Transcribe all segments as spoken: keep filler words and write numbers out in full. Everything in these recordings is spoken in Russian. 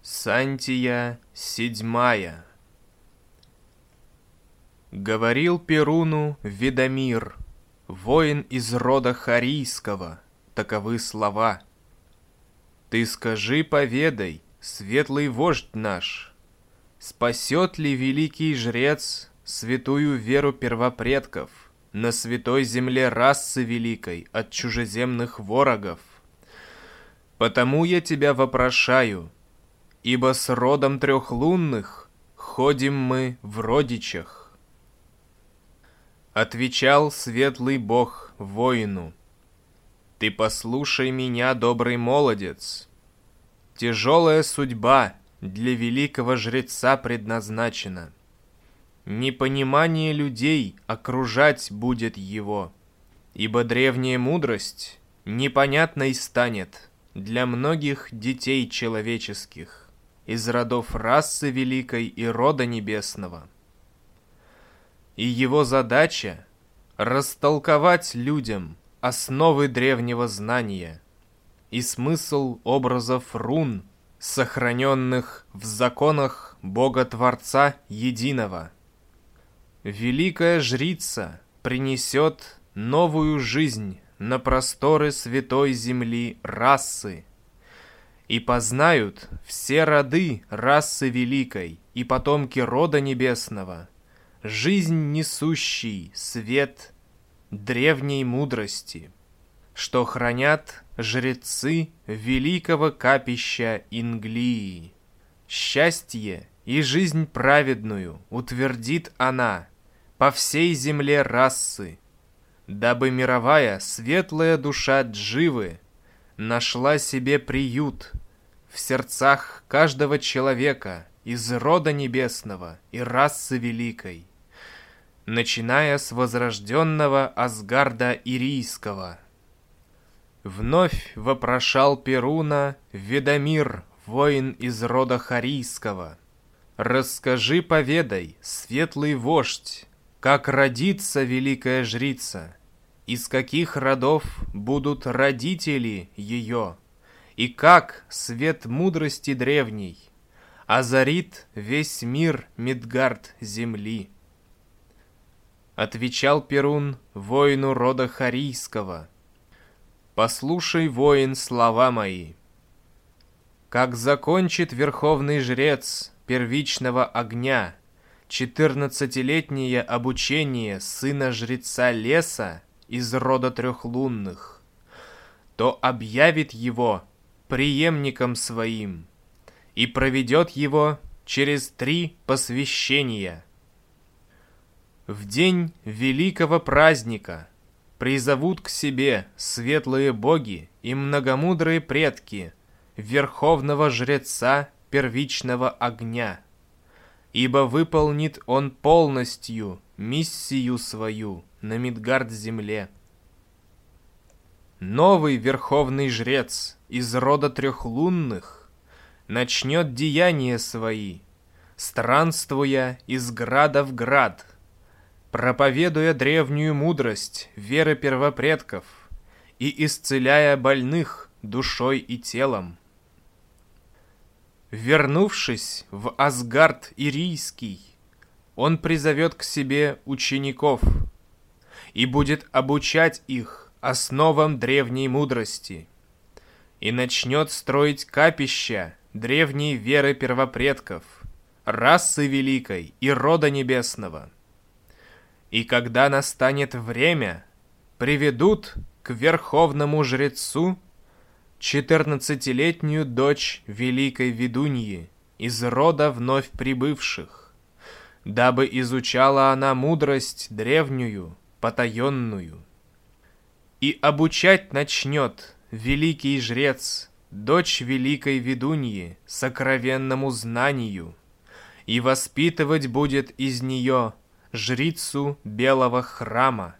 Сантия седьмая. Говорил Перуну Ведомир, воин из рода Харийского, таковы слова. Ты скажи, поведай, светлый вождь наш, спасет ли великий жрец святую веру первопредков на святой земле расы великой от чужеземных ворогов? Потому я тебя вопрошаю, ибо с родом трехлунных ходим мы в родичах. Отвечал светлый бог воину: ты послушай меня, добрый молодец. Тяжелая судьба для великого жреца предназначена. Непонимание людей окружать будет его, ибо древняя мудрость непонятной станет для многих детей человеческих из родов расы великой и рода небесного. И его задача — растолковать людям основы древнего знания и смысл образов рун, сохраненных в законах Бога-Творца Единого. Великая жрица принесет новую жизнь на просторы святой земли расы, и познают все роды расы великой и потомки рода небесного жизнь несущий свет древней мудрости, что хранят жрецы великого капища Инглии. Счастье и жизнь праведную утвердит она по всей земле расы, дабы мировая светлая душа Дживы нашла себе приют в сердцах каждого человека из рода небесного и расы великой, начиная с возрожденного Асгарда Ирийского. Вновь вопрошал Перуна Ведомир, воин из рода Харийского: расскажи, поведай, светлый вождь, как родится великая жрица, из каких родов будут родители ее, и как свет мудрости древней озарит весь мир Мидгард земли. Отвечал Перун воину рода Харийского: послушай, воин, слова мои. Как закончит верховный жрец первичного огня четырнадцатилетнее обучение сына жреца леса из рода трехлунных, то объявит его преемником своим и проведет его через три посвящения. В день великого праздника призовут к себе светлые боги и многомудрые предки верховного жреца первичного огня, ибо выполнит он полностью миссию свою на Мидгард-земле. Новый верховный жрец из рода трехлунных начнет деяния свои, странствуя из града в град, проповедуя древнюю мудрость веры первопредков и исцеляя больных душой и телом. Вернувшись в Асгард Ирийский, он призовет к себе учеников и будет обучать их основам древней мудрости, и начнет строить капища древней веры первопредков, расы великой и рода небесного. И когда настанет время, приведут к верховному жрецу четырнадцатилетнюю дочь великой ведуньи из рода вновь прибывших, дабы изучала она мудрость древнюю, потаенную. И обучать начнет великий жрец дочь великой ведуньи сокровенному знанию, и воспитывать будет из нее жрицу белого храма.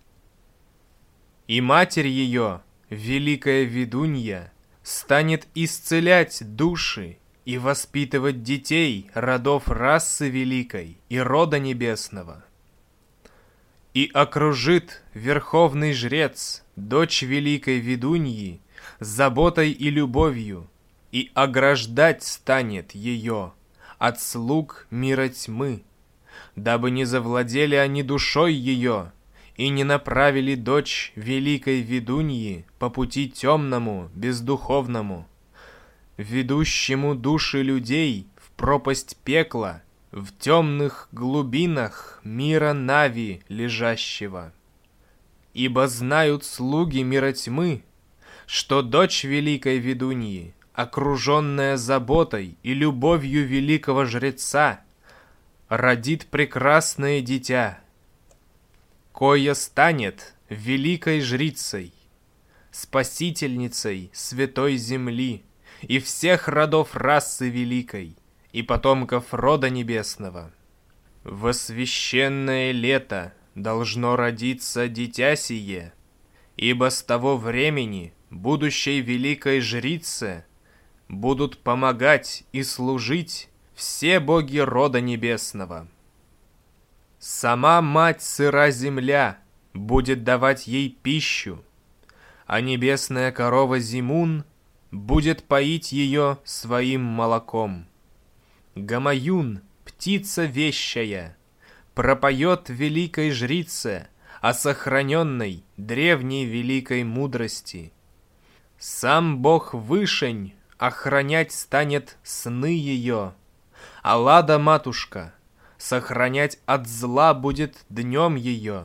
И матерь ее, великая ведунья, станет исцелять души и воспитывать детей родов расы великой и рода небесного. И окружит верховный жрец дочь великой ведуньи заботой и любовью, и ограждать станет ее от слуг мира тьмы, дабы не завладели они душой ее и не направили дочь великой ведуньи по пути темному, бездуховному, ведущему души людей в пропасть пекла, в темных глубинах мира Нави лежащего. Ибо знают слуги мира тьмы, что дочь великой ведуньи, окруженная заботой и любовью великого жреца, родит прекрасное дитя, кое станет великой жрицей, спасительницей святой земли и всех родов расы великой и потомков рода небесного. Во священное лето должно родиться дитя сие, ибо с того времени будущей великой жрице будут помогать и служить все боги рода небесного. Сама мать сыра земля будет давать ей пищу, а небесная корова Зимун будет поить ее своим молоком. Гамаюн, птица вещая, пропоет великой жрице о сохраненной древней великой мудрости. Сам бог Вышень охранять станет сны ее, а Лада-матушка сохранять от зла будет днем ее.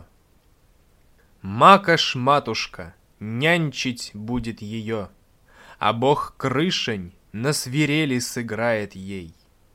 Макаш-матушка нянчить будет ее, а бог Крышень на свирели сыграет ей.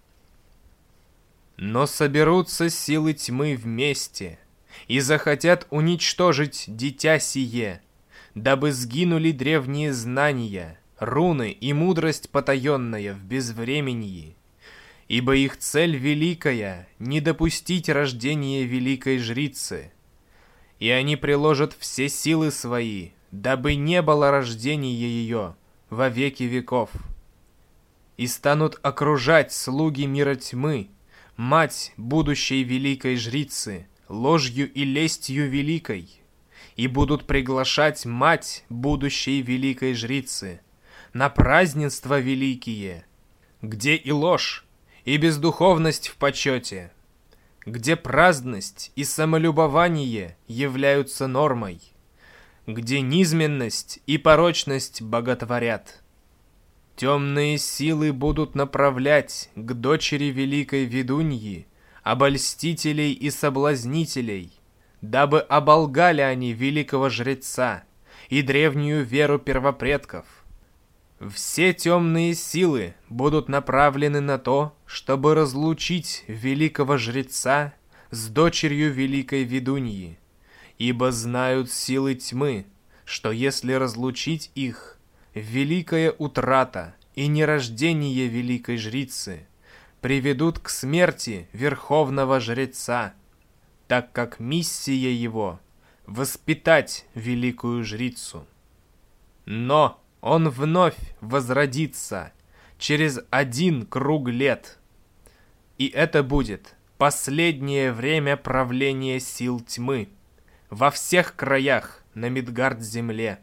Но соберутся силы тьмы вместе и захотят уничтожить дитя сие, дабы сгинули древние знания, руны и мудрость потаенная в безвременье, ибо их цель великая — не допустить рождения великой жрицы, и они приложат все силы свои, дабы не было рождения ее во веки веков, и станут окружать слуги мира тьмы, мать будущей великой жрицы, ложью и лестью великой, и будут приглашать мать будущей великой жрицы на празднества великие, где и ложь, и бездуховность в почете, где праздность и самолюбование являются нормой, где низменность и порочность боготворят. Темные силы будут направлять к дочери великой ведуньи обольстителей и соблазнителей, дабы оболгали они великого жреца и древнюю веру первопредков. Все темные силы будут направлены на то, чтобы разлучить великого жреца с дочерью великой ведуньи, ибо знают силы тьмы, что если разлучить их, великая утрата и нерождение великой жрицы приведут к смерти верховного жреца, так как миссия его — воспитать великую жрицу. Но он вновь возродится через один круг лет, и это будет последнее время правления сил тьмы во всех краях на Мидгард-земле.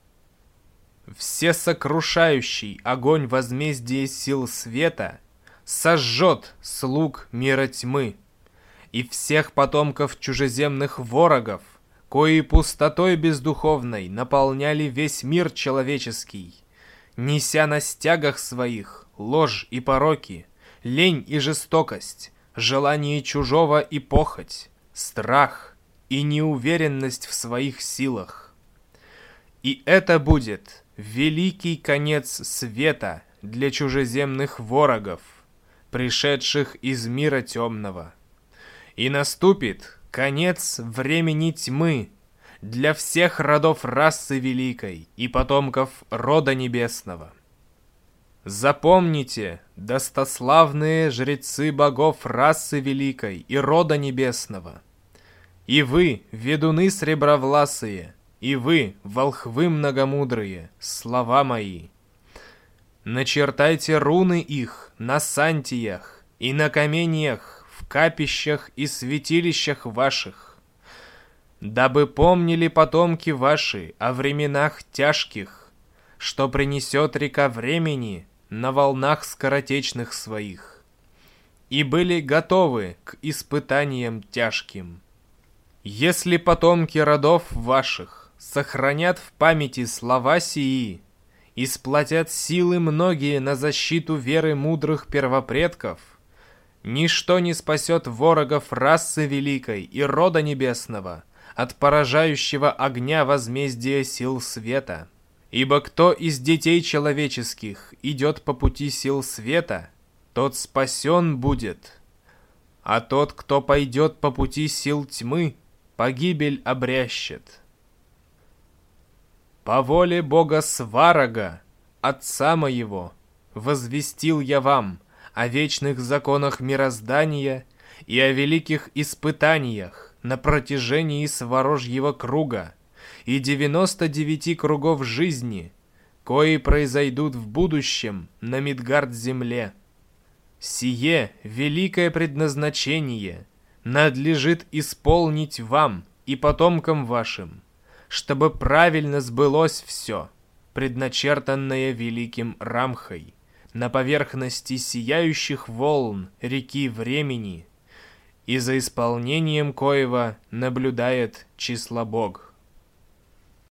Всесокрушающий огонь возмездия сил света сожжет слуг мира тьмы и всех потомков чужеземных ворогов, кои пустотой бездуховной наполняли весь мир человеческий, неся на стягах своих ложь и пороки, лень и жестокость, желание чужого и похоть, страх и неуверенность в своих силах. И это будет великий конец света для чужеземных ворогов, пришедших из мира темного. И наступит конец времени тьмы для всех родов расы великой и потомков рода небесного. Запомните, достославные жрецы богов расы великой и рода небесного, и вы, ведуны сребровласые, и вы, волхвы многомудрые, слова мои. Начертайте руны их на сантиях и на каменьях в капищах и святилищах ваших, дабы помнили потомки ваши о временах тяжких, что принесет река времени на волнах скоротечных своих, и были готовы к испытаниям тяжким. Если потомки родов ваших сохранят в памяти слова сии и сплотят силы многие на защиту веры мудрых первопредков, ничто не спасет ворогов расы великой и рода небесного от поражающего огня возмездия сил света. Ибо кто из детей человеческих идет по пути сил света, тот спасен будет, а тот, кто пойдет по пути сил тьмы, погибель обрящет. По воле Бога Сварога, Отца моего, возвестил я вам о вечных законах мироздания и о великих испытаниях на протяжении Сварожьего круга и девяносто девяти кругов жизни, кои произойдут в будущем на Мидгард-земле. Сие великое предназначение надлежит исполнить вам и потомкам вашим, чтобы правильно сбылось все, предначертанное великим Рамхой, на поверхности сияющих волн реки времени, и за исполнением коего наблюдает Числобог.